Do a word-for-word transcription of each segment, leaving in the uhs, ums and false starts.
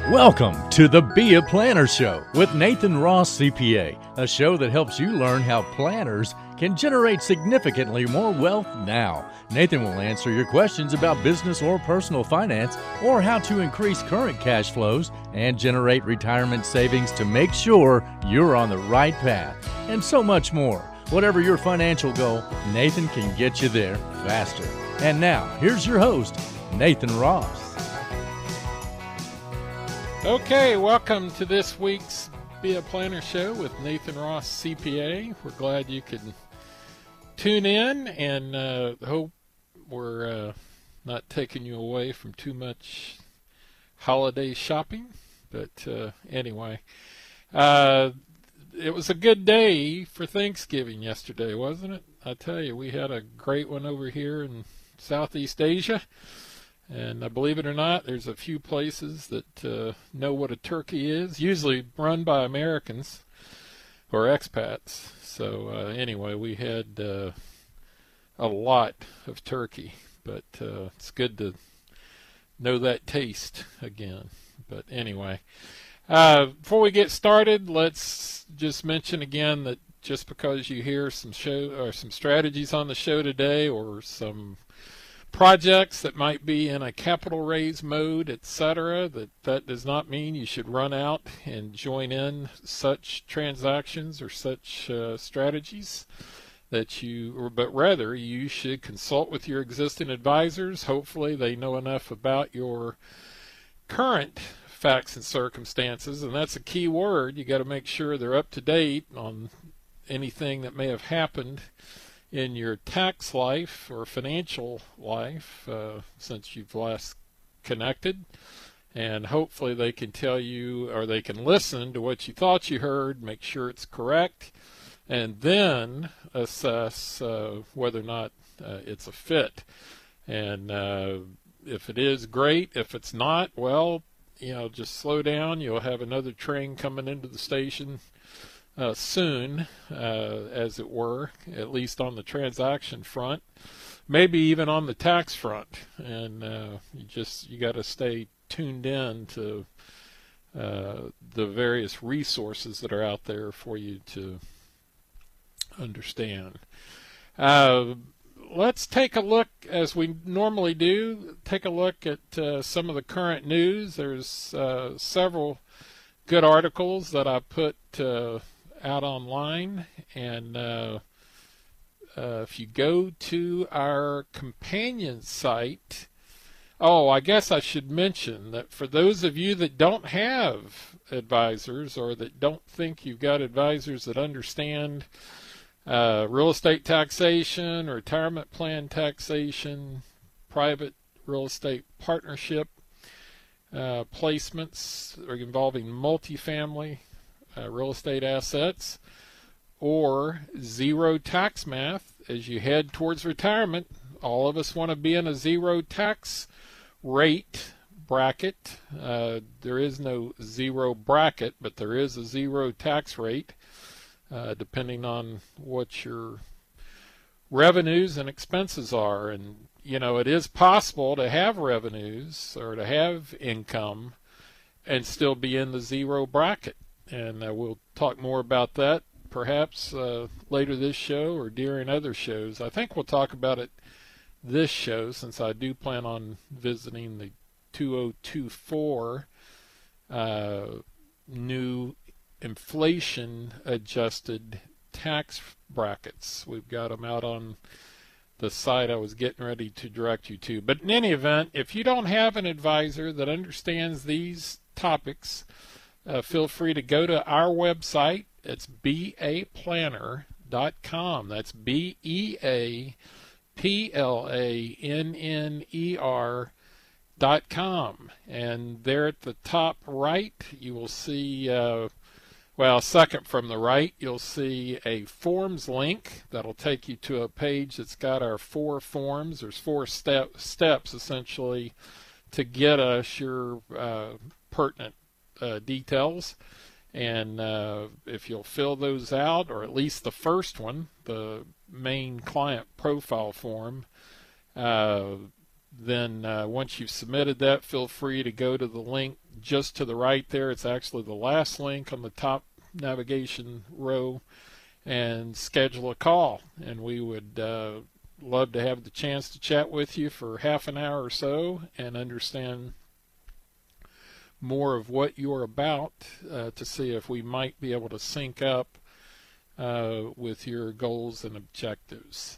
Welcome to the Be a Planner Show with Nathan Ross, C P A, a show that helps you learn how planners can generate significantly more wealth now. Nathan will answer your questions about business or personal finance, or how to increase current cash flows and generate retirement savings to make sure you're on the right path, and so much more. Whatever your financial goal, Nathan can get you there faster. And now, here's your host, Nathan Ross. Okay, welcome to this week's Be a Planner Show with Nathan Ross, C P A. We're glad you could tune in, and uh, hope we're uh, not taking you away from too much holiday shopping. But uh, anyway, uh, it was a good day for Thanksgiving yesterday, wasn't it? I tell you, we had a great one over here in Southeast Asia. And uh, believe it or not, there's a few places that uh, know what a turkey is, usually run by Americans or expats. So uh, anyway, we had uh, a lot of turkey, but uh, it's good to know that taste again. But anyway, uh, before we get started, let's just mention again that just because you hear some show or some strategies on the show today, or some projects that might be in a capital raise mode, et cetera, that that does not mean you should run out and join in such transactions or such uh, strategies. That you, or, but rather you should consult with your existing advisors. Hopefully they know enough about your current facts and circumstances, and that's a key word. You got to make sure they're up to date on anything that may have happened in your tax life or financial life uh, since you've last connected, and hopefully they can tell you, or they can listen to what you thought you heard, make sure it's correct, and then assess uh, whether or not uh, it's a fit. And uh, if it is, great. If it's not, well, you know, just slow down. You'll have another train coming into the station Uh, soon, uh, as it were, at least on the transaction front, maybe even on the tax front. And uh, you just you got to stay tuned in to uh, the various resources that are out there for you to understand. Uh, let's take a look, as we normally do, take a look at uh, some of the current news. There's uh, several good articles that I put uh, out online, and uh, uh, if you go to our companion site, oh, I guess I should mention that for those of you that don't have advisors, or that don't think you've got advisors that understand uh, real estate taxation, retirement plan taxation, private real estate partnership uh, placements or involving multifamily Uh, real estate assets, or zero tax math as you head towards retirement. All of us want to be in a zero tax rate bracket. Uh, there is no zero bracket, but there is a zero tax rate uh, depending on what your revenues and expenses are. And you know, it is possible to have revenues or to have income and still be in the zero bracket. And uh, we'll talk more about that perhaps uh, later this show or during other shows. I think we'll talk about it this show, since I do plan on visiting the two oh two four uh, new inflation adjusted tax brackets. We've got them out on the site I was getting ready to direct you to. But in any event, if you don't have an advisor that understands these topics, Uh, feel free to go to our website. It's be a planner dot com. That's B E A P L A N N E R dot com. And there at the top right, you will see, uh, well, second from the right, you'll see a forms link that'll take you to a page that's got our four forms. There's four step, steps, essentially, to get us your uh, pertinent Uh, details, and uh, if you'll fill those out, or at least the first one, the main client profile form, uh, then uh, once you've submitted that, feel free to go to the link just to the right there. It's actually the last link on the top navigation row, and schedule a call. And we would uh, love to have the chance to chat with you for half an hour or so and understand more of what you're about, uh, to see if we might be able to sync up uh, with your goals and objectives.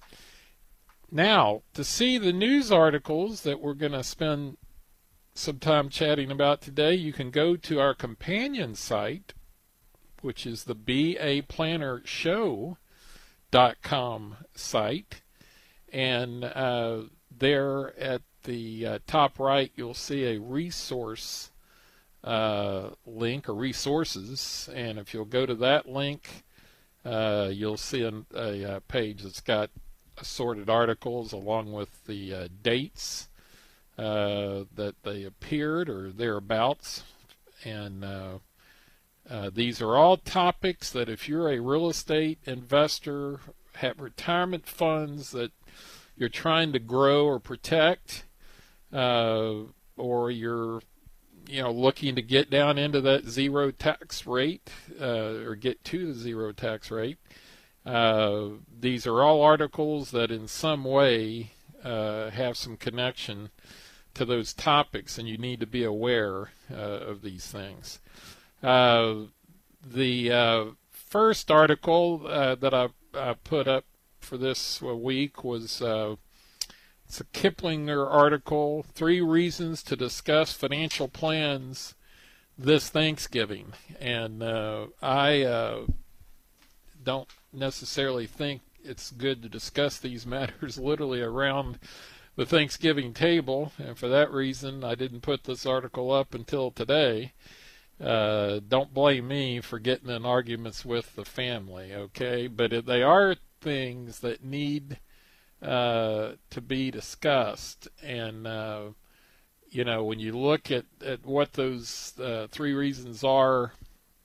Now, to see the news articles that we're going to spend some time chatting about today, you can go to our companion site, which is the be a planner show dot com site. And uh, there at the uh, top right, you'll see a resource uh, link, or resources. And if you'll go to that link, uh, you'll see a, a, a page that's got assorted articles along with the uh, dates uh, that they appeared or thereabouts. And uh, uh, these are all topics that if you're a real estate investor, have retirement funds that you're trying to grow or protect, uh, or you're you know looking to get down into that zero tax rate, uh, or get to the zero tax rate, uh, these are all articles that in some way uh, have some connection to those topics, and you need to be aware uh, of these things. Uh, the uh, first article uh, that I, I put up for this week was uh, it's a Kiplinger article, Three Reasons to Discuss Financial Plans This Thanksgiving. And uh, I uh, don't necessarily think it's good to discuss these matters literally around the Thanksgiving table, and for that reason I didn't put this article up until today. Uh, don't blame me for getting in arguments with the family, okay? But if they are things that need uh, to be discussed, and uh, you know, when you look at, at what those uh, three reasons are,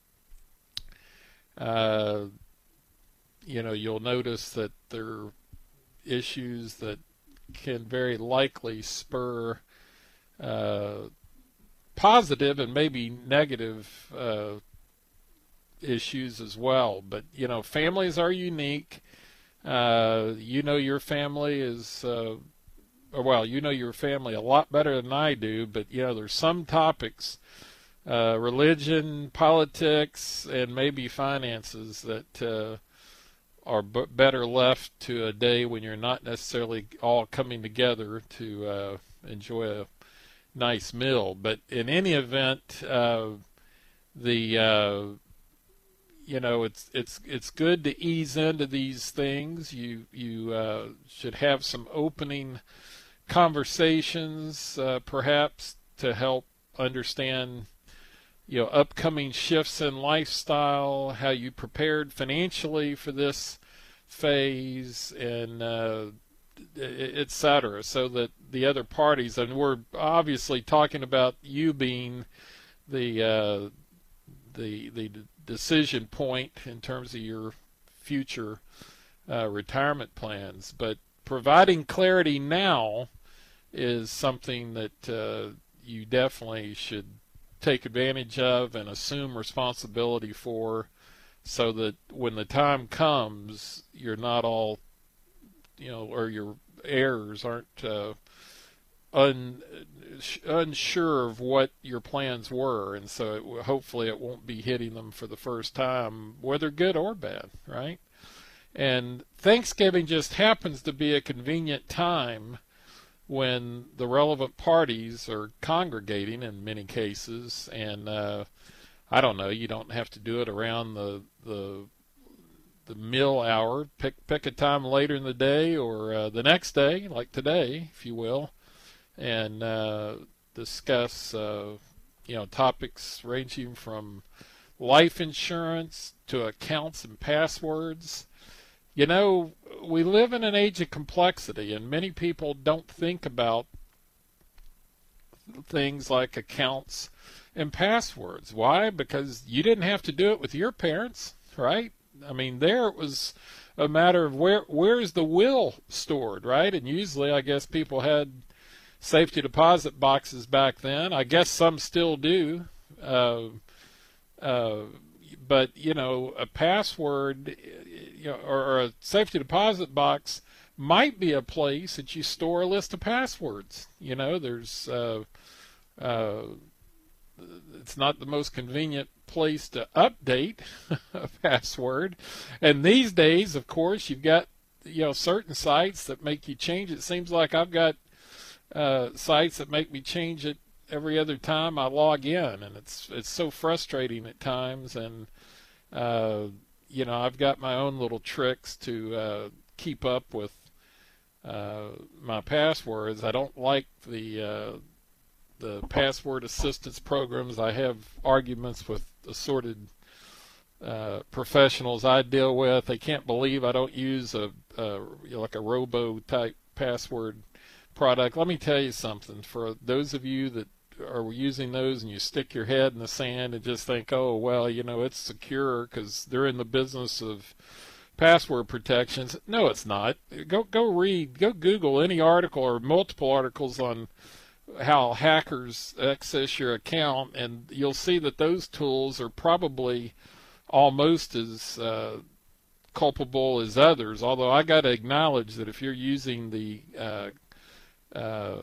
uh, you know, you'll notice that there are issues that can very likely spur uh, positive and maybe negative uh, issues as well. But, you know, families are unique. Uh, you know your family is, uh, or well, you know your family a lot better than I do, but, you know, there's some topics, uh, religion, politics, and maybe finances that uh, are b- better left to a day when you're not necessarily all coming together to uh, enjoy a nice meal. But in any event, uh, the uh, you know it's it's it's good to ease into these things. You you uh, should have some opening conversations, uh, perhaps, to help understand you know upcoming shifts in lifestyle, how you prepared financially for this phase, and uh, et cetera, so that the other parties, and we're obviously talking about you being the uh, the the decision point in terms of your future uh, retirement plans, but providing clarity now is something that uh, you definitely should take advantage of and assume responsibility for, so that when the time comes, you're not all, you know, or your heirs aren't uh, un, unsure of what your plans were, and so it, hopefully it won't be hitting them for the first time, whether good or bad, right? And Thanksgiving just happens to be a convenient time when the relevant parties are congregating in many cases, and uh, I don't know, you don't have to do it around the the the meal hour. Pick pick a time later in the day, or uh, the next day, like today, if you will, and uh, discuss uh, you know topics ranging from life insurance to accounts and passwords. You know, we live in an age of complexity, and many people don't think about things like accounts and passwords. Why? Because you didn't have to do it with your parents, right? I mean, there it was a matter of where where's the will stored, right? And usually, I guess people had safety deposit boxes back then. I guess some still do. Uh, uh, but, you know, a password, you know, or, or a safety deposit box might be a place that you store a list of passwords. You know, there's, uh, uh, it's not the most convenient place to update a password. And these days, of course, you've got, you know, certain sites that make you change it. It seems like I've got uh, sites that make me change it every other time I log in, and it's it's so frustrating at times. And uh, you know, I've got my own little tricks to uh, keep up with uh, my passwords. I don't like the uh, the password assistance programs. I have arguments with assorted uh, professionals I deal with. They can't believe I don't use a, a you know, like a robo type password product. Let me tell you something. For those of you that are using those and you stick your head in the sand and just think, oh, well, you know, it's secure because they're in the business of password protections. No, it's not. Go go read, go Google any article or multiple articles on how hackers access your account, and you'll see that those tools are probably almost as uh, culpable as others. Although I got to acknowledge that if you're using the uh, uh,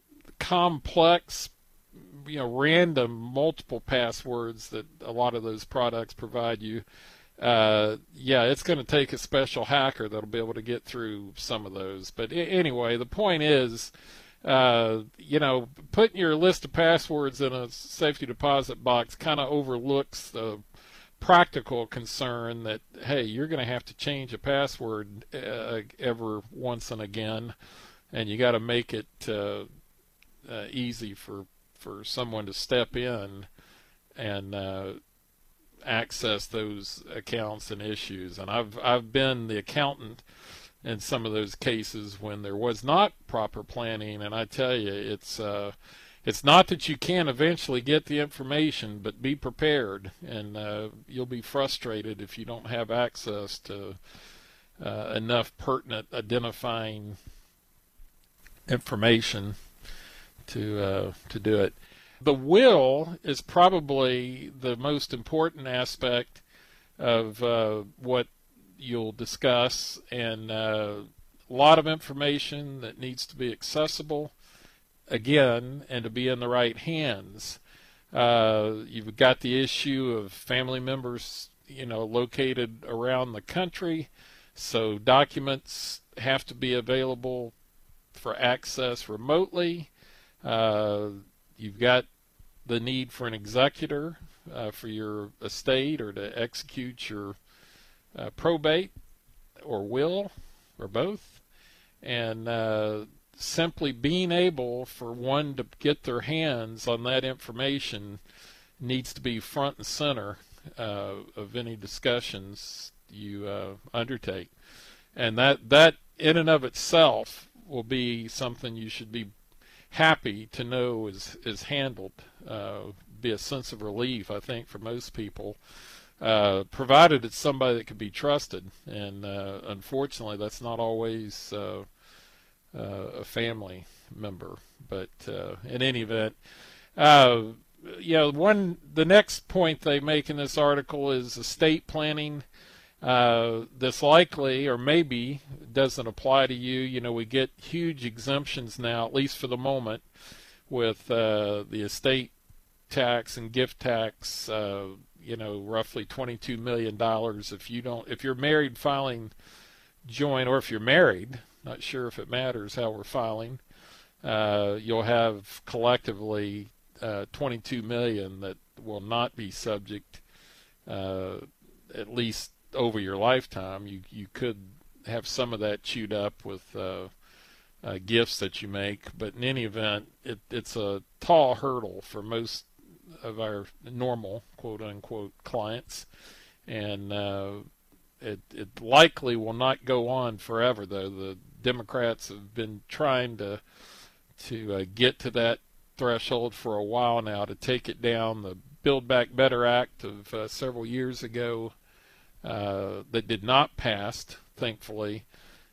complex, you know, random multiple passwords that a lot of those products provide you, uh, yeah, it's going to take a special hacker that'll be able to get through some of those. But anyway, the point is, Uh, you know, putting your list of passwords in a safety deposit box kind of overlooks the practical concern that, hey, you're going to have to change a password uh, ever once and again, and you got to make it uh, uh, easy for for someone to step in and uh, access those accounts and issues. And I've I've been the accountant in some of those cases when there was not proper planning, and I tell you, it's uh, it's not that you can't eventually get the information, but be prepared, and uh, you'll be frustrated if you don't have access to uh, enough pertinent identifying information to uh, to do it. The will is probably the most important aspect of uh, what you'll discuss, and uh, a lot of information that needs to be accessible, again, and to be in the right hands. Uh, you've got the issue of family members, you know, located around the country, so documents have to be available for access remotely. Uh, you've got the need for an executor uh, for your estate or to execute your Uh, probate or will or both, and uh, simply being able for one to get their hands on that information needs to be front and center uh, of any discussions you uh, undertake, and that that in and of itself will be something you should be happy to know is is handled. Uh, be a sense of relief, I think, for most people. Uh, provided it's somebody that can be trusted, and uh, unfortunately that's not always uh, uh, a family member. But uh, in any event, uh, you know, one the next point they make in this article is estate planning. Uh, this likely or maybe doesn't apply to you. You know, we get huge exemptions now, at least for the moment, with uh, the estate tax and gift tax. Uh, you know, roughly twenty-two million dollars if you don't, if you're married filing joint, or if you're married, not sure if it matters how we're filing, uh, you'll have collectively uh, twenty-two million dollars that will not be subject, uh, at least over your lifetime. You, you could have some of that chewed up with uh, uh, gifts that you make, but in any event, it, it's a tall hurdle for most of our normal quote-unquote clients, and uh, it, it likely will not go on forever, though. The Democrats have been trying to to uh, get to that threshold for a while now, to take it down. The Build Back Better Act of uh, several years ago uh, that did not pass, thankfully,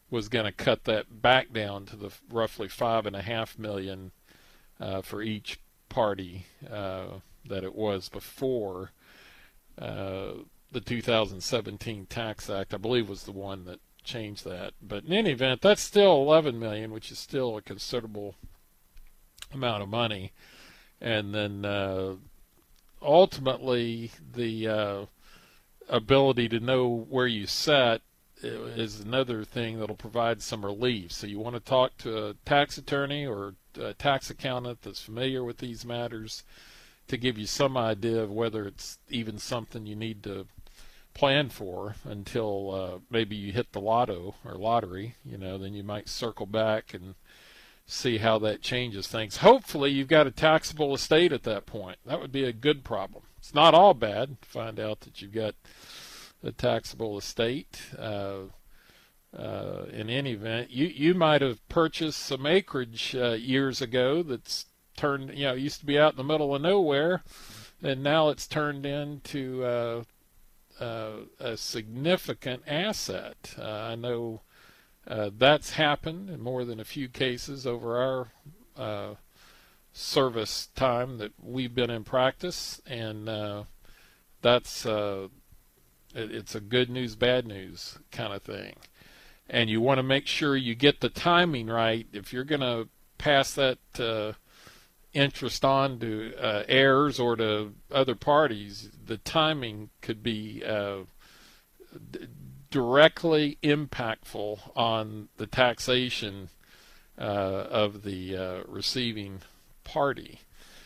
was going to cut that back down to the roughly five and a half million uh, for each party uh, that it was before uh, the two thousand seventeen Tax Act, I believe, was the one that changed that. But in any event, that's still eleven million, which is still a considerable amount of money. And then uh, ultimately, the uh, ability to know where you set is another thing that'll provide some relief. So you want to talk to a tax attorney or a tax accountant that's familiar with these matters to give you some idea of whether it's even something you need to plan for until uh, maybe you hit the lotto or lottery. You know, then you might circle back and see how that changes things. Hopefully you've got a taxable estate at that point. That would be a good problem. It's not all bad to find out that you've got a taxable estate. Uh, uh, in any event, you, you might have purchased some acreage uh, years ago that's turned, you know, it used to be out in the middle of nowhere, and now it's turned into uh, uh, a significant asset. Uh, I know uh, that's happened in more than a few cases over our uh, service time that we've been in practice, and uh, that's uh, it, it's a good news, bad news kind of thing. And you want to make sure you get the timing right. If you're going to pass that uh, interest on to uh, heirs or to other parties, the timing could be uh, d- directly impactful on the taxation uh, of the uh, receiving party.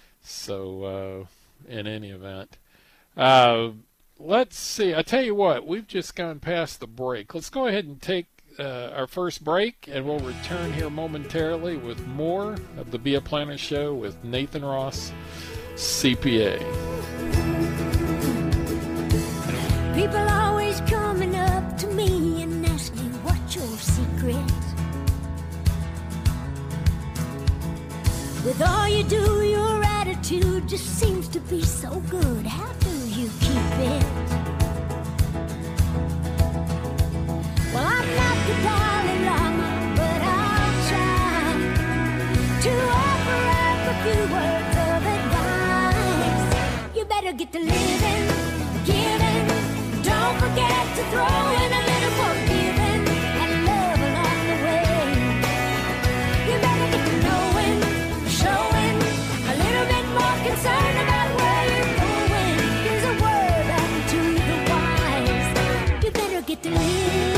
So uh, in any event, uh, let's see. I tell you what, we've just gone past the break. Let's go ahead and take uh, our first break, and we'll return here momentarily with more of the Be a Planner Show with Nathan Ross, C P A. People always coming up to me and asking what's your secret. With all you do, your attitude just seems to be so good. How do you keep it? Well, I'm not the Dalai Lama, but I'll try to offer up a few words of advice. You better get to living, giving. Don't forget to throw in a little forgiving and love along the way. You better get to knowing, showing a little bit more concern about where you're going. There's a word out to the wise. You better get to living.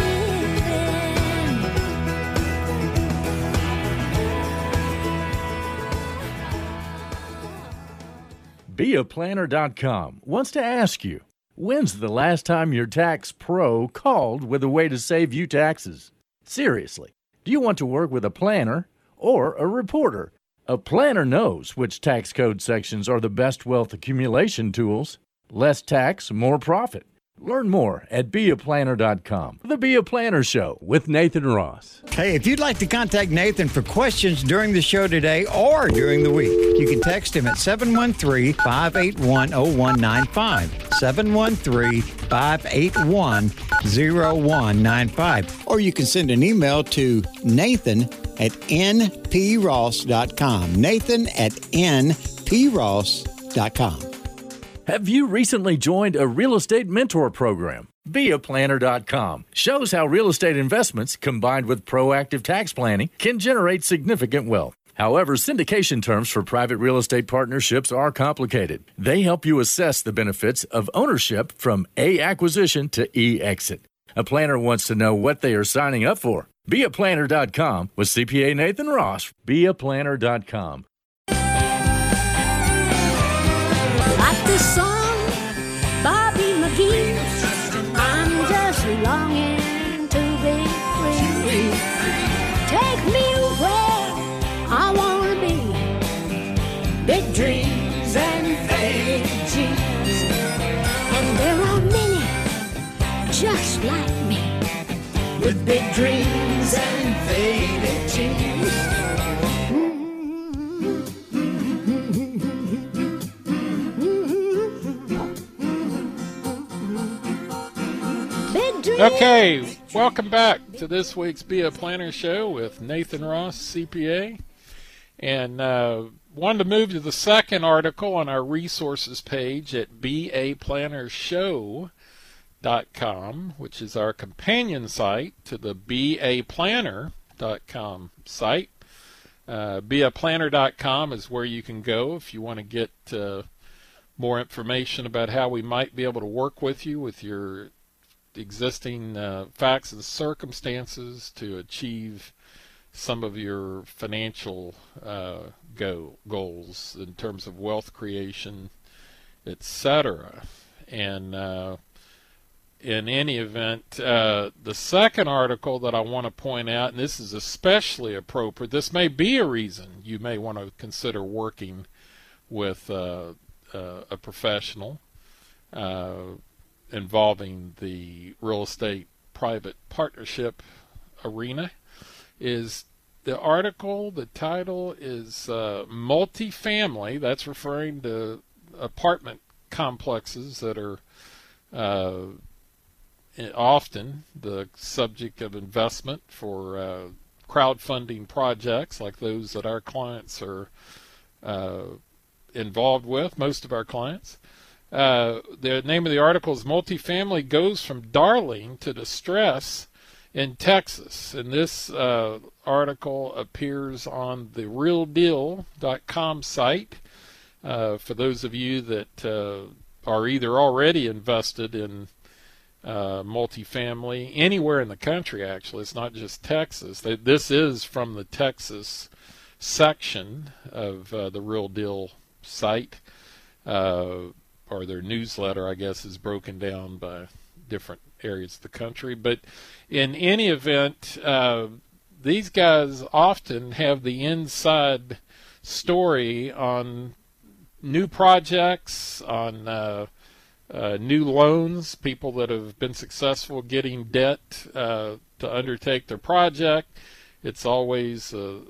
be a planner dot com wants to ask you, when's the last time your tax pro called with a way to save you taxes? Seriously, do you want to work with a planner or a reporter? A planner knows which tax code sections are the best wealth accumulation tools. Less tax, more profit. Learn more at be a planner dot com. The Be a Planner Show with Nathan Ross. Hey, if you'd like to contact Nathan for questions during the show today or during the week, you can text him at seven one three, five eight one, zero one nine five, seven one three, five eight one, zero one nine five. Or you can send an email to Nathan at n p ross dot com. Nathan at n p ross dot com. Have you recently joined a real estate mentor program? be a planner dot com shows how real estate investments combined with proactive tax planning can generate significant wealth. However, syndication terms for private real estate partnerships are complicated. They help you assess the benefits of ownership from A, acquisition to E, exit. A planner wants to know what they are signing up for. be a planner dot com with C P A Nathan Ross. be a planner dot com. Like the song, Bobby McGee, I'm just longing to be free. Take me where I want to be. Big dreams and faded dreams. And there are many just like me, with big dreams and faded dreams. Big Okay, welcome back to this week's Be a Planner Show with Nathan Ross, C P A. And uh, wanted to move to the second article on our resources page at be a planner show dot com, which is our companion site to the be a planner dot com site. Uh, be a planner dot com is where you can go if you want to get uh, more information about how we might be able to work with you with your existing uh, facts and circumstances to achieve some of your financial uh, go goals in terms of wealth creation, et cetera. And uh, in any event, uh, the second article that I want to point out, and this is especially appropriate, this may be a reason you may want to consider working with uh, uh, a professional uh, involving the real estate private partnership arena, is the article, the title is uh, multifamily. That's referring to apartment complexes that are uh, often the subject of investment for uh, crowdfunding projects like those that our clients are uh, involved with, most of our clients. Uh, the name of the article is Multifamily Goes from Darling to Distress in Texas. And this uh, article appears on the real deal dot com site. Uh, for those of you that uh, are either already invested in uh, multifamily anywhere in the country, actually, it's not just Texas. They, this is from the Texas section of uh, the Real Deal site. Uh, or their newsletter, I guess, is broken down by different areas of the country. But in any event, uh, these guys often have the inside story on new projects, on uh, uh, new loans, people that have been successful getting debt uh, to undertake their project. It's always a,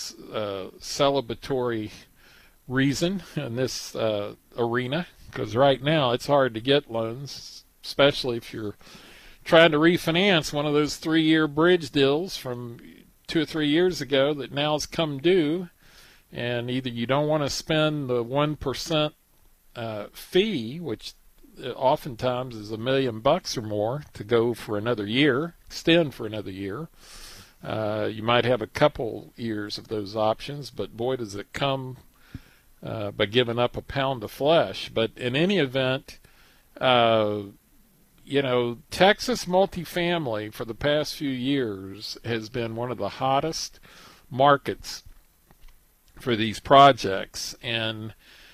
a celebratory reason in this uh, arena, because right now it's hard to get loans, especially if you're trying to refinance one of those three-year bridge deals from two or three years ago that now has come due, and either you don't want to spend the one percent uh, fee, which oftentimes is a million bucks or more, to go for another year, extend for another year. Uh, you might have a couple years of those options, but boy, does it come Uh, by giving up a pound of flesh. But in any event, uh, you know, Texas multifamily for the past few years has been one of the hottest markets for these projects. And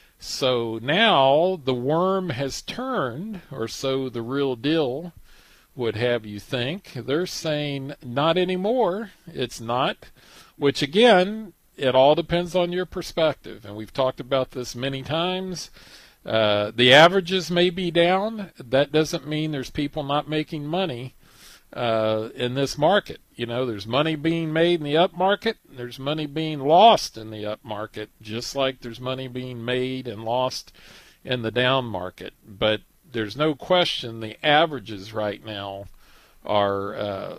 so now the worm has turned, or so the Real Deal would have you think. They're saying not anymore. It's not, which again, it all depends on your perspective, and we've talked about this many times. Uh, the averages may be down. That doesn't mean there's people not making money uh, in this market. You know, there's money being made in the up market. There's money being lost in the up market, just like there's money being made and lost in the down market. But there's no question the averages right now are uh,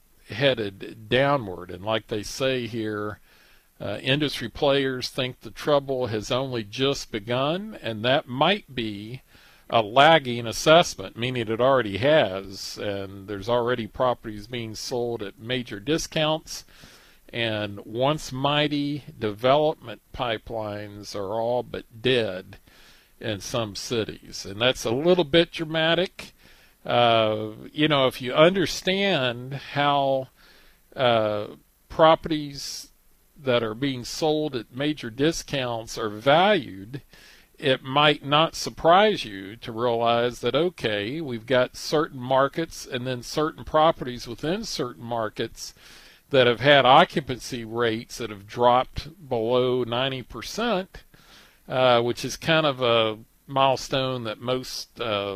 headed downward. And like they say here, Uh, industry players think the trouble has only just begun, and that might be a lagging assessment, meaning it already has, and there's already properties being sold at major discounts, and once mighty development pipelines are all but dead in some cities. And that's a little bit dramatic. Uh, you know, if you understand how uh, properties that are being sold at major discounts are valued, it might not surprise you to realize that, okay, we've got certain markets and then certain properties within certain markets that have had occupancy rates that have dropped below ninety percent, uh, which is kind of a milestone that most uh,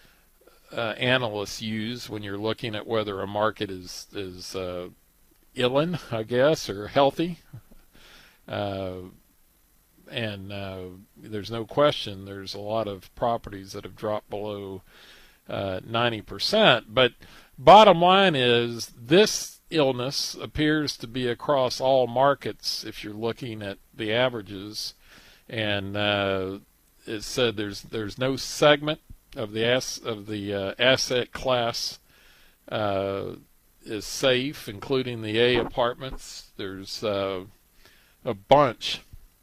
uh, analysts use when you're looking at whether a market is, is uh, illin, I guess, or healthy. Uh, and uh, there's no question there's a lot of properties that have dropped below uh, ninety percent. But bottom line is this illness appears to be across all markets if you're looking at the averages, and uh, it said there's there's no segment of the ass, of the uh, asset class uh, is safe, including the A apartments. There's uh, a bunch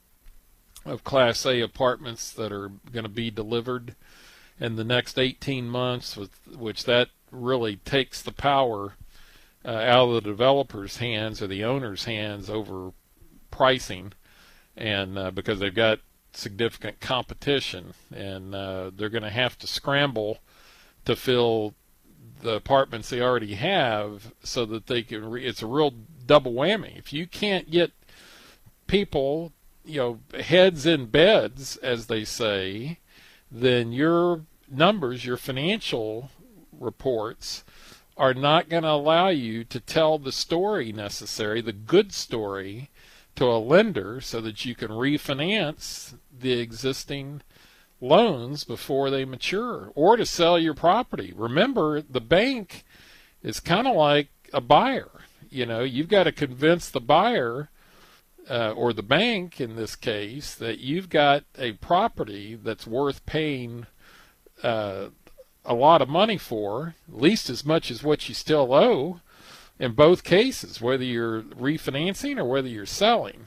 of Class A apartments that are going to be delivered in the next eighteen months, with which that really takes the power uh, out of the developer's hands or the owner's hands over pricing, and uh, because they've got significant competition, and uh, they're going to have to scramble to fill the apartments they already have so that they can re- it's a real double whammy. If you can't get people, you know, heads in beds, as they say, then your numbers, your financial reports, are not going to allow you to tell the story necessary, the good story, to a lender so that you can refinance the existing loans before they mature, or to sell your property. Remember, the bank is kind of like a buyer. You know, you've got to convince the buyer, uh, or the bank in this case, that you've got a property that's worth paying uh, a lot of money for, at least as much as what you still owe, in both cases, whether you're refinancing or whether you're selling.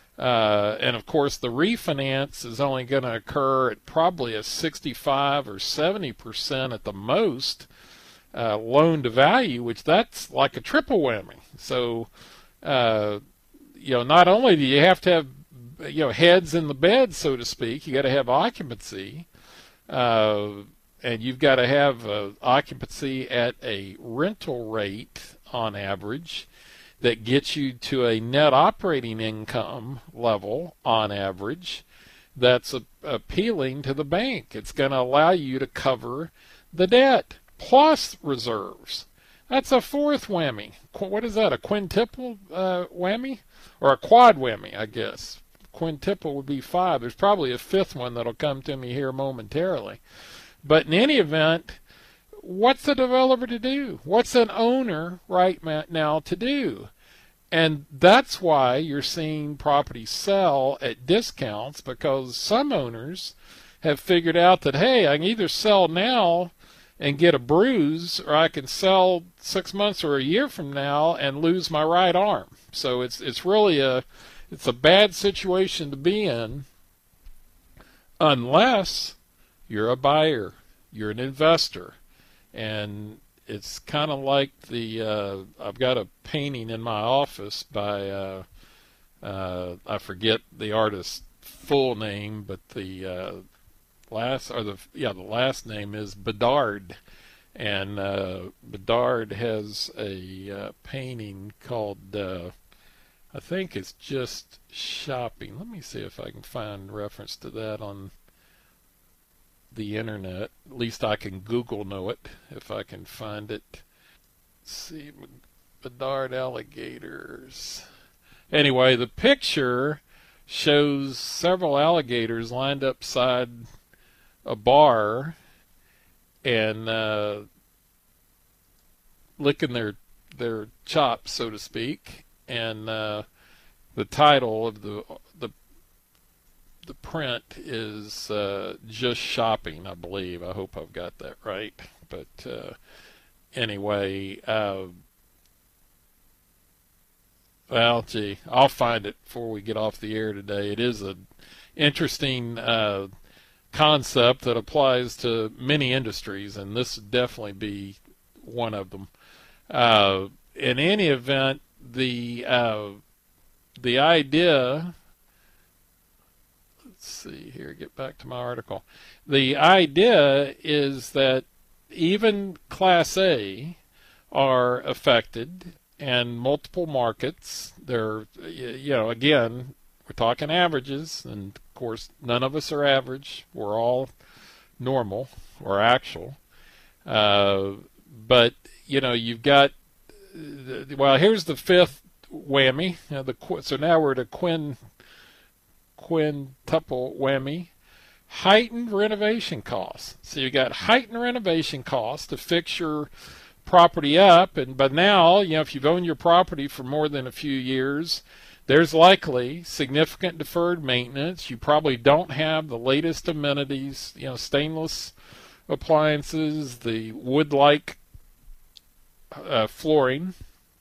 Uh, and of course, the refinance is only going to occur at probably a sixty-five or seventy percent at the most uh, loan to value, which that's like a triple whammy. So, uh, you know, not only do you have to have, you know, heads in the bed, so to speak, you got to have occupancy, uh, and you've got to have uh, occupancy at a rental rate on average that gets you to a net operating income level on average that's a, appealing to the bank. It's going to allow you to cover the debt plus reserves. That's a fourth whammy. What is that, a quintuple uh, whammy? Or a quad whammy, I guess. Quintuple would be five. There's probably a fifth one that'll come to me here momentarily. But in any event, what's a developer to do? What's an owner right now to do? And that's why you're seeing properties sell at discounts, because some owners have figured out that, hey, I can either sell now and get a bruise, or I can sell six months or a year from now and lose my right arm. So it's it's really a it's a bad situation to be in, unless you're a buyer, you're an investor. And it's kind of like the, uh, I've got a painting in my office by, uh, uh, I forget the artist's full name, but the uh, last, or the, yeah, the last name is Bedard. And uh, Bedard has a uh, painting called, uh, I think it's just Shopping. Let me see if I can find reference to that on the internet. At least I can Google know it if I can find it. Let's see, Bedard alligators. Anyway, the picture shows several alligators lined up beside a bar and uh, licking their their chops, so to speak. And uh, the title of the the The print is uh, Just Shopping, I believe. I hope I've got that right. But uh, anyway, uh, well, gee, I'll find it before we get off the air today. It is an interesting uh, concept that applies to many industries, and this would definitely be one of them. Uh, in any event, the uh, the idea... Let's see here, get back to my article. The idea is that even Class A are affected, and multiple markets. They're, you know, again, we're talking averages, and of course, none of us are average. We're all normal or actual. Uh, but, you know, you've got, well, here's the fifth whammy. Now the, so now we're at a quin. quintuple whammy, heightened renovation costs. So you got heightened renovation costs to fix your property up, and by now, you know, if you've owned your property for more than a few years, there's likely significant deferred maintenance. You probably don't have the latest amenities, you know, stainless appliances, the wood-like uh, flooring.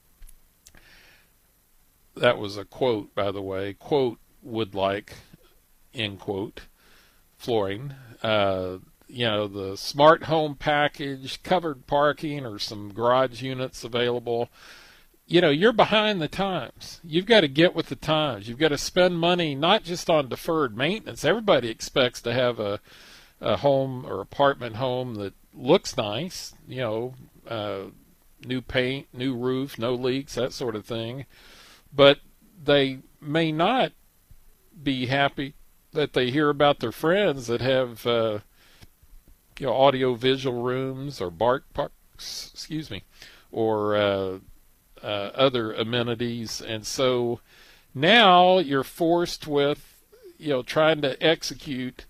That was a quote, by the way, quote, wood-like, end quote, flooring. Uh, you know, the smart home package, covered parking, or some garage units available. You know, you're behind the times. You've got to get with the times. You've got to spend money not just on deferred maintenance. Everybody expects to have a, a home or apartment home that looks nice, you know, uh, new paint, new roof, no leaks, that sort of thing. But they may not be happy that they hear about their friends that have, uh, you know, audio-visual rooms or bark parks, excuse me, or uh, uh, other amenities. And so now you're forced with, you know, trying to execute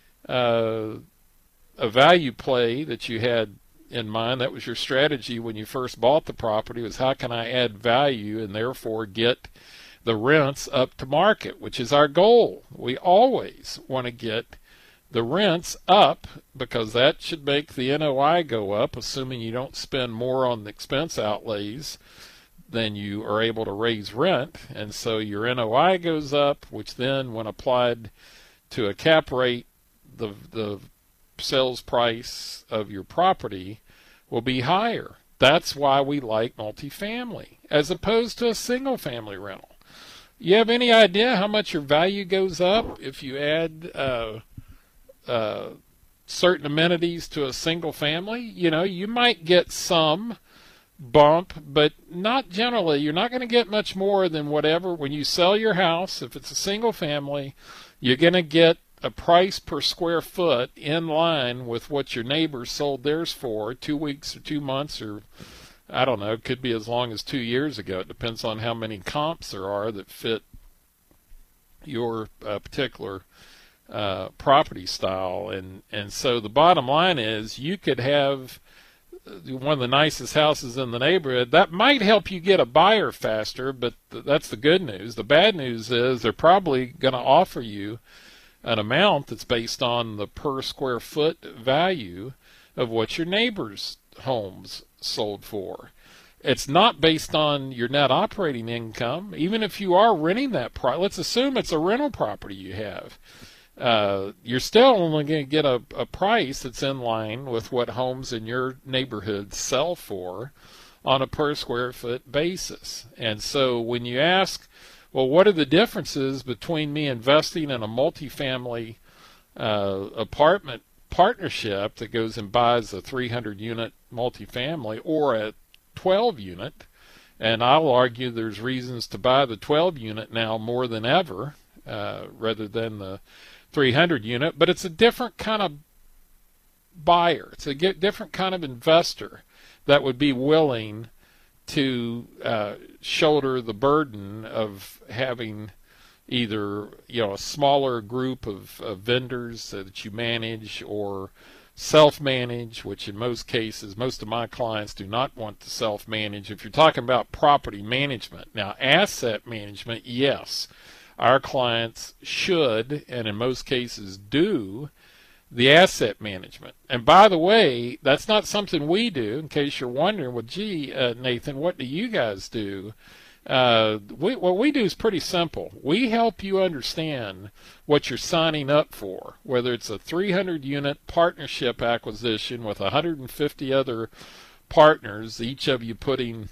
uh, a value play that you had in mind. That was your strategy when you first bought the property, was how can I add value and therefore get the rents up to market, which is our goal. We always want to get the rents up because that should make the N O I go up, assuming you don't spend more on the expense outlays than you are able to raise rent. And so your N O I goes up, which then, when applied to a cap rate, the the sales price of your property will be higher. That's why we like multifamily as opposed to a single family rental. You have any idea how much your value goes up if you add uh, uh, certain amenities to a single family? You know, you might get some bump, but not generally. You're not going to get much more than whatever. When you sell your house, if it's a single family, you're going to get a price per square foot in line with what your neighbors sold theirs for two weeks or two months or I don't know, it could be as long as two years ago. It depends on how many comps there are that fit your uh, particular uh, property style. And, and so the bottom line is you could have one of the nicest houses in the neighborhood. That might help you get a buyer faster, but th- that's the good news. The bad news is they're probably going to offer you an amount that's based on the per square foot value of what your neighbor's homes sold for. It's not based on your net operating income. Even if you are renting that pro- let's assume it's a rental property you have, uh, you're still only going to get a, a price that's in line with what homes in your neighborhood sell for on a per square foot basis. And so when you ask, well, what are the differences between me investing in a multifamily uh, apartment partnership that goes and buys a three hundred unit multifamily or a twelve unit? And I'll argue there's reasons to buy the twelve unit now more than ever uh, rather than the three hundred unit, but it's a different kind of buyer. It's a different kind of investor that would be willing to uh, shoulder the burden of having either, you know, a smaller group of, of vendors that you manage or self-manage, which in most cases, most of my clients do not want to self-manage. If you're talking about property management, now asset management, yes, our clients should, and in most cases do, the asset management. And by the way, that's not something we do, in case you're wondering, well, gee, uh, Nathan, what do you guys do? Uh, we, what we do is pretty simple. We help you understand what you're signing up for, whether it's a three hundred unit partnership acquisition with one hundred fifty other partners, each of you putting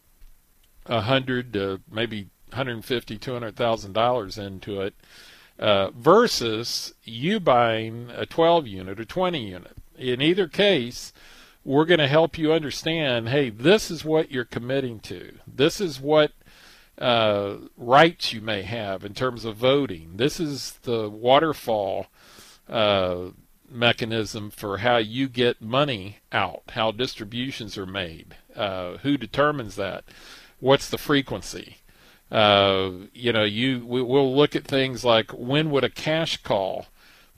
one hundred to maybe one hundred fifty thousand dollars, two hundred thousand dollars into it, uh, versus you buying a twelve unit or twenty unit. In either case, we're going to help you understand, hey, this is what you're committing to. This is what uh, rights you may have in terms of voting. This is the waterfall uh, mechanism for how you get money out, how distributions are made, uh, who determines that, what's the frequency. Uh, you know, you we, we'll look at things like when would a cash call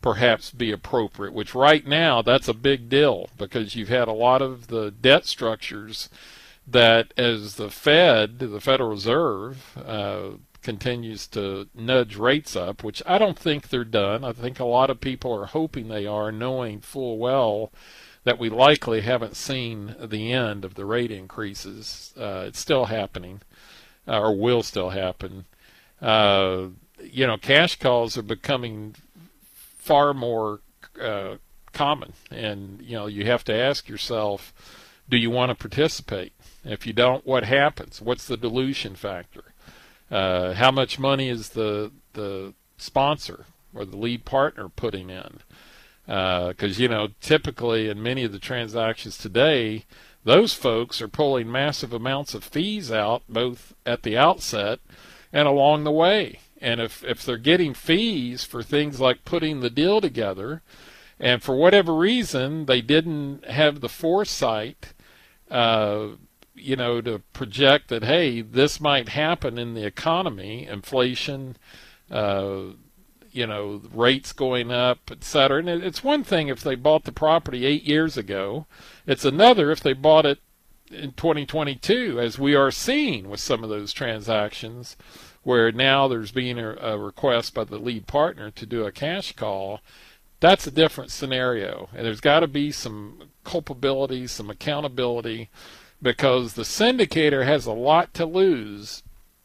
perhaps be appropriate, which right now that's a big deal because you've had a lot of the debt structures that as the Fed, the Federal Reserve, uh, continues to nudge rates up, which I don't think they're done. I think a lot of people are hoping they are, knowing full well that we likely haven't seen the end of the rate increases. Uh, it's still happening, uh, or will still happen. Uh, you know, cash calls are becoming far more uh, common, and you know, you have to ask yourself, do you want to participate? If you don't, what happens? What's the dilution factor? Uh, how much money is the the sponsor or the lead partner putting in? Because, uh, you know, typically in many of the transactions today, those folks are pulling massive amounts of fees out, both at the outset and along the way. And if, if they're getting fees for things like putting the deal together, and for whatever reason they didn't have the foresight, uh, you know, to project that, hey, this might happen in the economy, inflation, uh, you know, rates going up, et cetera. And it's one thing if they bought the property eight years ago. It's another if they bought it in twenty twenty-two, as we are seeing with some of those transactions, where now there's being a, a request by the lead partner to do a cash call. That's a different scenario. And there's got to be some culpability, some accountability, because the syndicator has a lot to lose,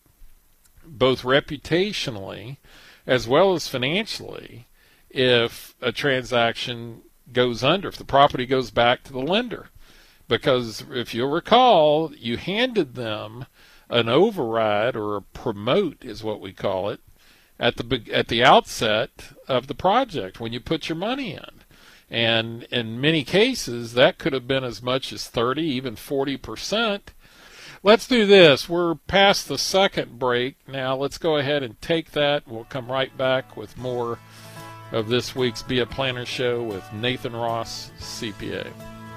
both reputationally as well as financially, if a transaction goes under, if the property goes back to the lender. Because if you'll recall, you handed them an override, or a promote is what we call it, at the at the outset of the project when you put your money in. And in many cases, that could have been as much as thirty, even forty percent. Let's do this. We're past the second break now. Let's go ahead and take that. We'll come right back with more of this week's Be a Planner Show with Nathan Ross, C P A.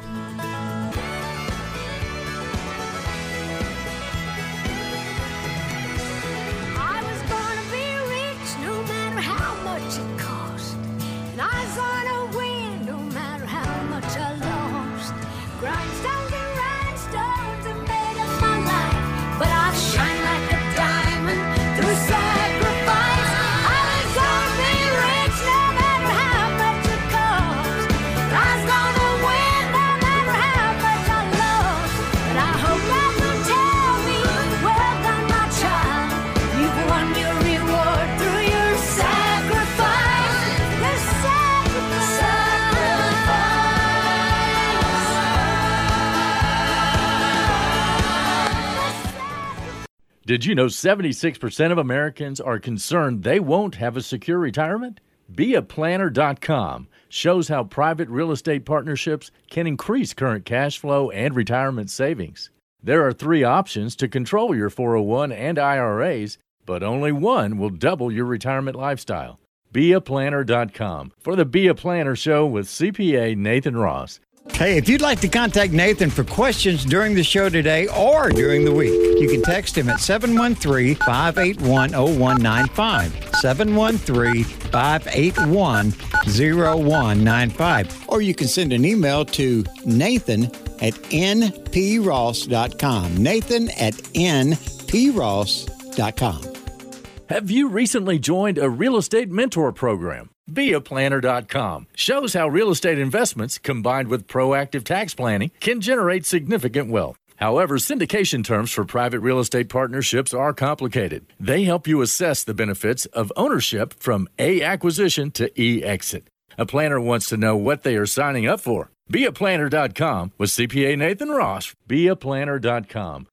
I was gonna be rich no matter how much it cost. And I was gonna win no matter how much I lost. Grindstones and rhinestones are made of my life, but I shine like a diamond through sacrifice. I was gonna be rich no matter how much it cost. I was gonna win no matter how much I lost. But I hope God will tell me, well done, my child. You've won your reward through your sacrifice. Your sacrifice. Did you know seventy-six percent of Americans are concerned they won't have a secure retirement? be a planner dot com shows how private real estate partnerships can increase current cash flow and retirement savings. There are three options to control your four oh one and I R As, but only one will double your retirement lifestyle. be a planner dot com for the Be a Planner Show with C P A Nathan Ross. Hey, if you'd like to contact Nathan for questions during the show today or during the week, you can text him at seven one three, five eight one, oh one nine five, seven one three, five eight one, oh one nine five. Or you can send an email to Nathan at n p ross dot com. Nathan at n p ross dot com. Have you recently joined a real estate mentor program? be a planner dot com shows how real estate investments combined with proactive tax planning can generate significant wealth. However, syndication terms for private real estate partnerships are complicated. They help you assess the benefits of ownership from A, acquisition, to E, exit. A planner wants to know what they are signing up for. be a planner dot com with C P A Nathan Ross. be a planner dot com.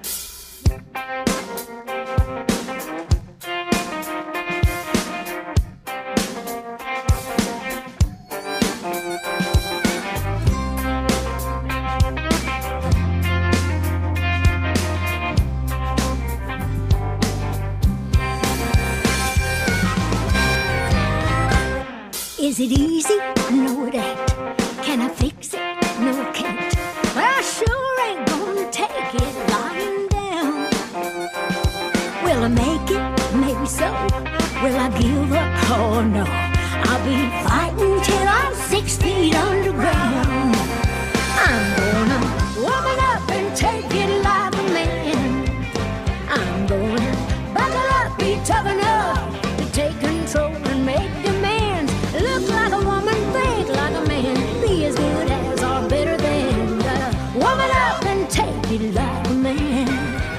Is it easy? No, it ain't. Can I fix it? No, I can't. Well, I sure ain't gonna take it lying down. Will I make it? Maybe so. Will I give up? Oh, no. I'll be fighting till I'm six feet underground. I'm gonna woman up and take it like a man. I'm gonna buckle up, be tough enough to take control and make demands. Look like a woman, think like a man, be as good as or better than. Gotta woman up and take it like a man.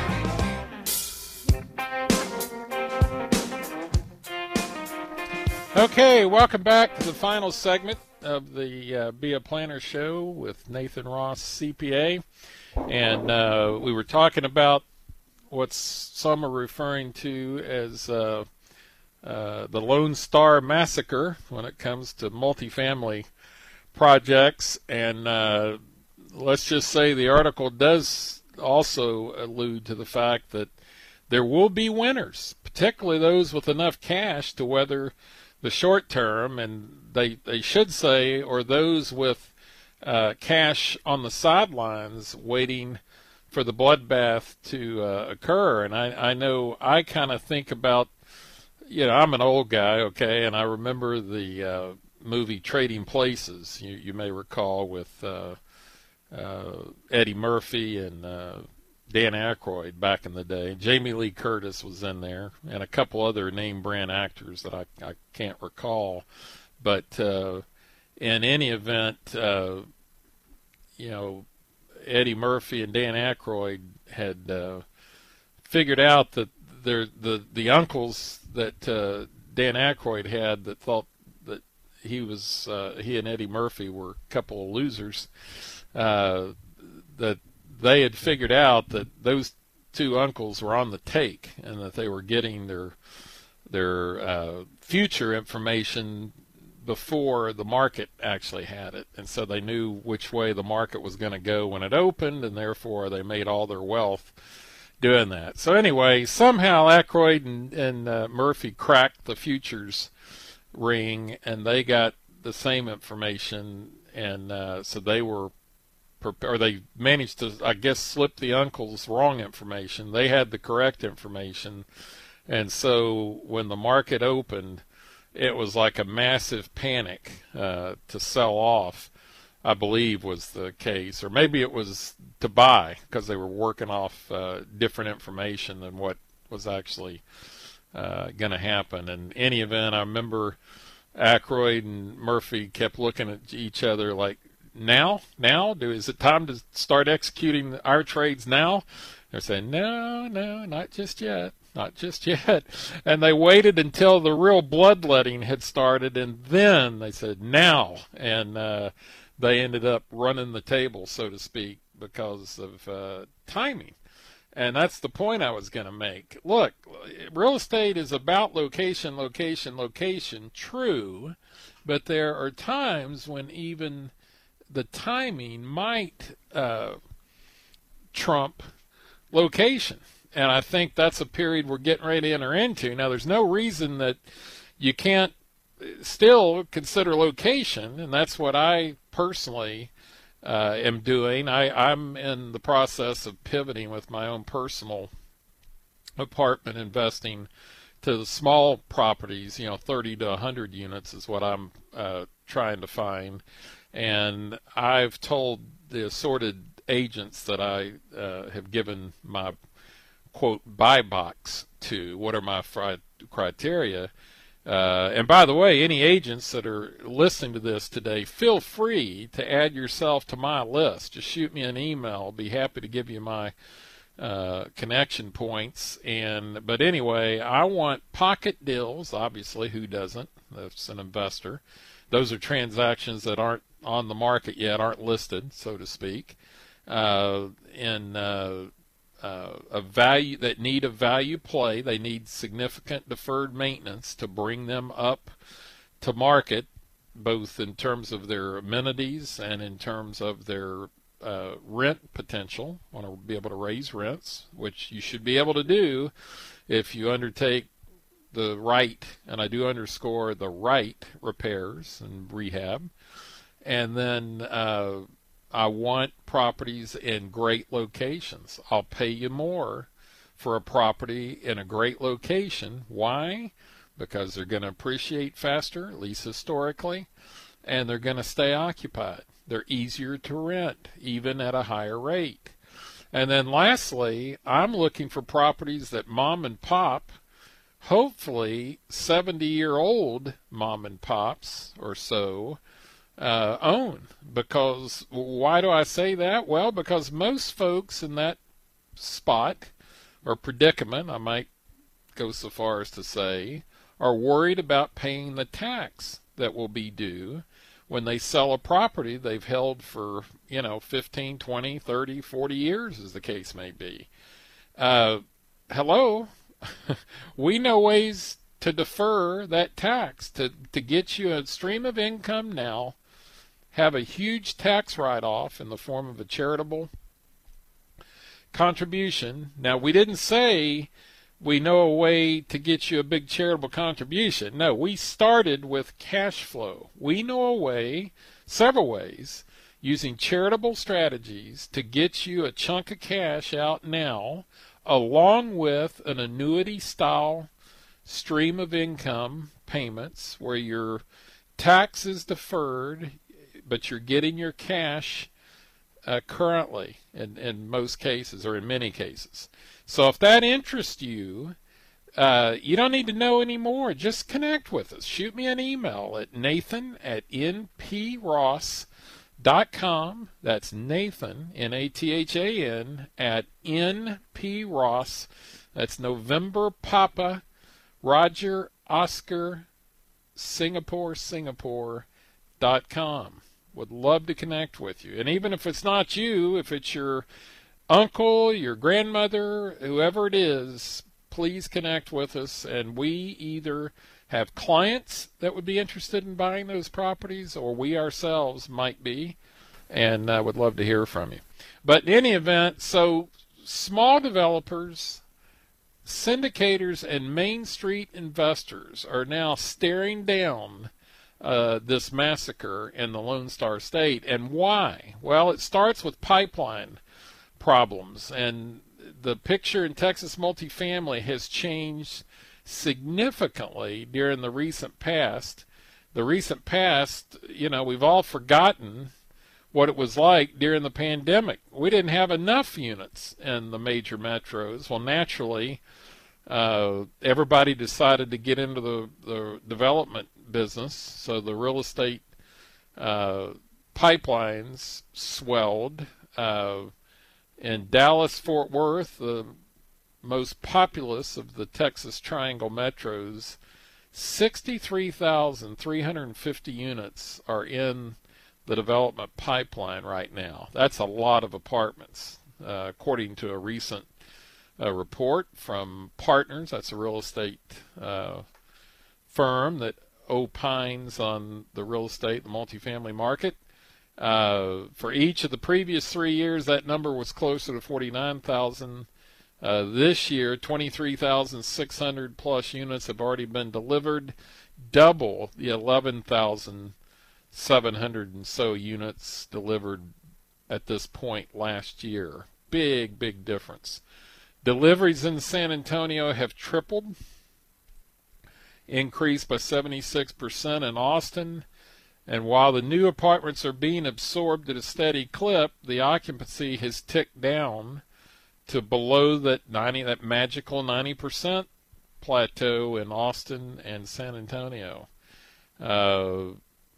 Okay, welcome back to the final segment of the uh, Be a Planner show with Nathan Ross, C P A. And uh, we were talking about what some are referring to as uh, uh, the Lone Star Massacre when it comes to multifamily projects. And uh, let's just say the article does also allude to the fact that there will be winners, particularly those with enough cash to weather the short term, and they they should say, or those with uh, cash on the sidelines waiting for the bloodbath to uh, occur. And I, I know I kind of think about, you know, I'm an old guy, okay, and I remember the uh, movie Trading Places, you, you may recall, with uh, uh, Eddie Murphy and uh, Dan Aykroyd back in the day. Jamie Lee Curtis was in there, and a couple other name brand actors that I, I can't recall. But uh, in any event, uh, you know, Eddie Murphy and Dan Aykroyd had uh, figured out that they're the the uncles that uh, Dan Aykroyd had that thought that he was uh, he and Eddie Murphy were a couple of losers. Uh, that they had figured out that those two uncles were on the take, and that they were getting their their uh, future information before the market actually had it, and so they knew which way the market was going to go when it opened, and therefore they made all their wealth doing that. So anyway, somehow Aykroyd and, and uh, Murphy cracked the futures ring, and they got the same information, and uh, so they were or they managed to, I guess, slip the uncles wrong information. They had the correct information. And so when the market opened, it was like a massive panic uh, to sell off, I believe was the case. Or maybe it was to buy, because they were working off uh, different information than what was actually uh, going to happen. In any event, I remember Aykroyd and Murphy kept looking at each other like, Now, now, do is it time to start executing our trades now? They're saying, no, no, not just yet, not just yet. And they waited until the real bloodletting had started, and then they said, now. And uh, they ended up running the table, so to speak, because of uh, timing. And that's the point I was going to make. Look, real estate is about location, location, location, true, but there are times when even the timing might uh, trump location. And I think that's a period we're getting ready to enter into. Now, there's no reason that you can't still consider location, and that's what I personally uh, am doing. I, I'm in the process of pivoting with my own personal apartment investing to the small properties, you know, thirty to one hundred units is what I'm uh, trying to find. And I've told the assorted agents that I uh, have given my, quote, buy box to, what are my fri- criteria. Uh, and by the way, any agents that are listening to this today, feel free to add yourself to my list. Just shoot me an email. I'll be happy to give you my uh, connection points. And but anyway, I want pocket deals, obviously. Who doesn't? That's an investor. Those are transactions that aren't on the market yet, aren't listed, so to speak, uh, in uh, uh, a value that need a value play. They need significant deferred maintenance to bring them up to market, both in terms of their amenities and in terms of their uh, rent potential. Want to be able to raise rents, which you should be able to do if you undertake the right, and I do underscore the right, repairs and rehab. And then uh, I want properties in great locations. I'll pay you more for a property in a great location. Why? because they're going to appreciate faster, at least historically, and they're going to stay occupied. They're easier to rent, even at a higher rate. And then lastly, I'm looking for properties that mom and pop, hopefully seventy-year-old mom and pops or so, uh, own. Because why do I say that? Well, because most folks in that spot or predicament, I might go so far as to say, are worried about paying the tax that will be due when they sell a property they've held for, you know, fifteen, twenty, thirty, forty years, as the case may be. Uh, hello? We know ways to defer that tax, to, to get you a stream of income now, have a huge tax write-off in the form of a charitable contribution. Now, we didn't say we know a way to get you a big charitable contribution. No, we started with cash flow. We know a way, several ways, using charitable strategies to get you a chunk of cash out now, along with an annuity-style stream of income payments where your tax is deferred, but you're getting your cash uh, currently in, in most cases, or in many cases. So if that interests you, uh, you don't need to know any more. Just connect with us. Shoot me an email at nathan at n p ross dot com. That's Nathan, N A T H A N, at N P Ross. That's November Papa, Roger, Oscar, Singapore, Singapore dot com. Would love to connect with you. And even if it's not you, if it's your uncle, your grandmother, whoever it is, please connect with us, and we either have clients that would be interested in buying those properties, or we ourselves might be, and uh, would love to hear from you. But in any event, so small developers, syndicators, and Main Street investors are now staring down uh, this massacre in the Lone Star State. And why? Well, it starts with pipeline problems, and the picture in Texas multifamily has changed significantly during the recent past. The recent past, you know, we've all forgotten what it was like during the pandemic. We didn't have enough units in the major metros. Well, naturally, uh, everybody decided to get into the, the development business, so the real estate uh, pipelines swelled. Uh, In Dallas-Fort Worth, the most populous of the Texas Triangle metros, sixty-three thousand three hundred fifty units are in the development pipeline right now. That's a lot of apartments, uh, according to a recent uh, report from Partners. That's a real estate uh, firm that opines on the real estate, the multifamily market. Uh, for each of the previous three years, that number was closer to forty-nine thousand. Uh, this year, twenty-three thousand six hundred plus units have already been delivered, double the eleven thousand seven hundred and so units delivered at this point last year. Big, big difference. Deliveries in San Antonio have tripled, increased by seventy-six percent in Austin. And while the new apartments are being absorbed at a steady clip, the occupancy has ticked down to below that ninety, that magical ninety percent plateau in Austin and San Antonio. Uh,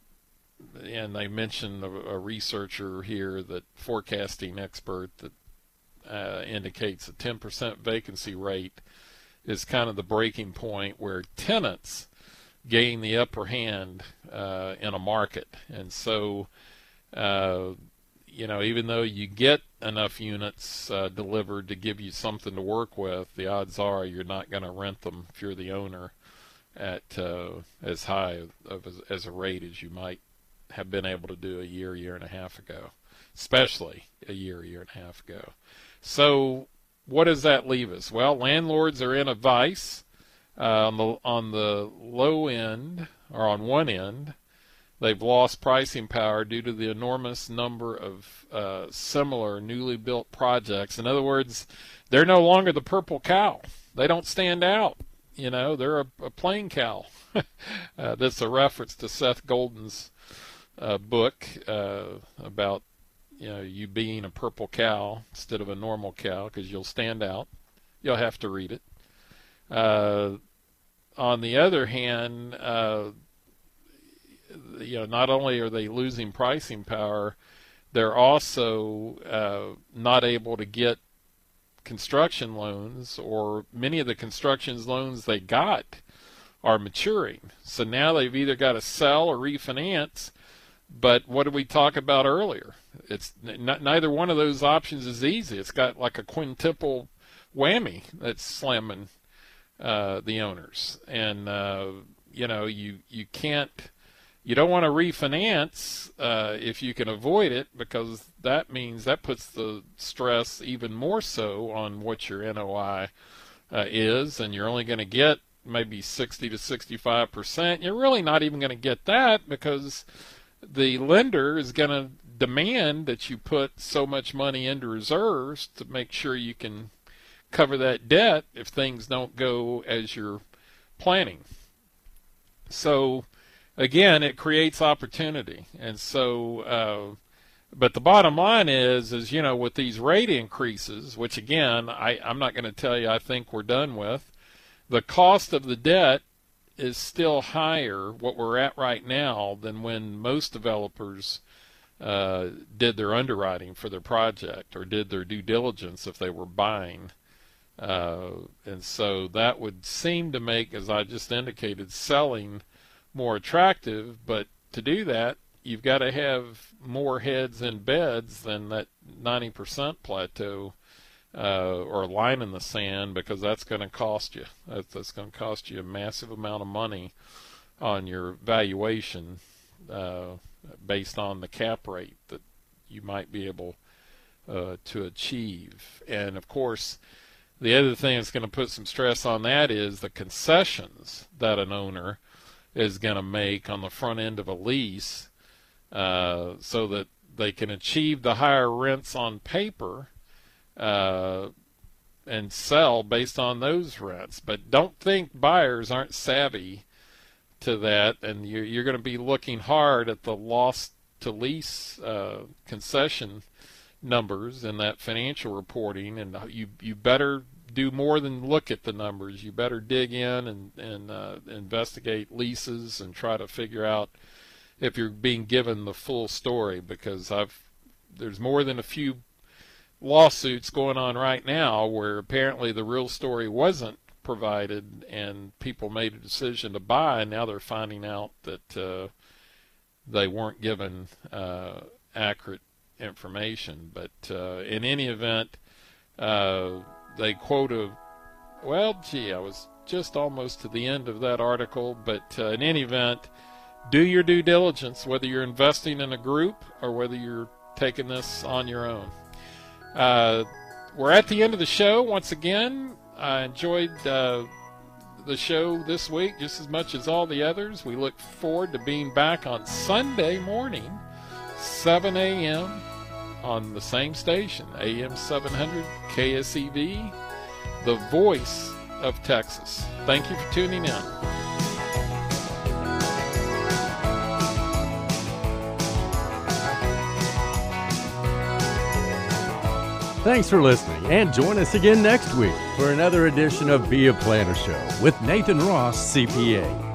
and they mentioned a, a researcher here, that forecasting expert, that uh, indicates a ten percent vacancy rate is kind of the breaking point where tenants gain the upper hand uh, in a market. And so, uh, you know, even though you get enough units uh, delivered to give you something to work with, the odds are you're not going to rent them if you're the owner at uh, as high of as, as a rate as you might have been able to do a year, year and a half ago, especially a year, year and a half ago. So what does that leave us? Well, landlords are in a vice. Uh, on the on the low end, or on one end, they've lost pricing power due to the enormous number of uh, similar newly built projects. In other words, they're no longer the purple cow. They don't stand out. You know, they're a, a plain cow. uh, that's a reference to Seth Golden's uh, book uh, about, you know, you being a purple cow instead of a normal cow, because you'll stand out. You'll have to read it. Uh, on the other hand, uh, you know, not only are they losing pricing power, they're also uh, not able to get construction loans, or many of the construction loans they got are maturing. So now they've either got to sell or refinance. But what did we talk about earlier? It's n- neither one of those options is easy. It's got like a quintuple whammy that's slamming uh, the owners. And, uh, you know, you, you can't, you don't want to refinance uh, if you can avoid it, because that means that puts the stress even more so on what your N O I uh, is, and you're only going to get maybe sixty to sixty-five percent. You're really not even going to get that, because the lender is going to demand that you put so much money into reserves to make sure you can cover that debt if things don't go as you're planning. So again, it creates opportunity. And so, uh, but the bottom line is, is, you know, with these rate increases, which again, I, I'm not going to tell you I think we're done with, the cost of the debt is still higher, what we're at right now, than when most developers uh, did their underwriting for their project or did their due diligence if they were buying. Uh, and so that would seem to make, as I just indicated, selling more attractive. But to do that, you've got to have more heads in beds than that ninety percent plateau uh, or line in the sand, because that's going to cost you. That's, that's going to cost you a massive amount of money on your valuation uh, based on the cap rate that you might be able uh, to achieve. And of course, the other thing that's going to put some stress on that is the concessions that an owner is going to make on the front end of a lease, uh, so that they can achieve the higher rents on paper uh, and sell based on those rents. But don't think buyers aren't savvy to that, and you're, you're going to be looking hard at the loss to lease uh, concession numbers in that financial reporting, and you you better do more than look at the numbers. You better dig in and, and uh, investigate leases and try to figure out if you're being given the full story, because I've there's more than a few lawsuits going on right now where apparently the real story wasn't provided and people made a decision to buy, and now they're finding out that uh, they weren't given uh, accurate information. But uh, in any event, uh, they quote a, well, gee, I was just almost to the end of that article, but uh, in any event, do your due diligence, whether you're investing in a group or whether you're taking this on your own. Uh, we're at the end of the show. Once again, I enjoyed uh, the show this week just as much as all the others. We look forward to being back on Sunday morning, seven a.m., on the same station, A M seven hundred K S E V, the voice of Texas. Thank you for tuning in. Thanks for listening, and join us again next week for another edition of Be a Planner Show with Nathan Ross, C P A.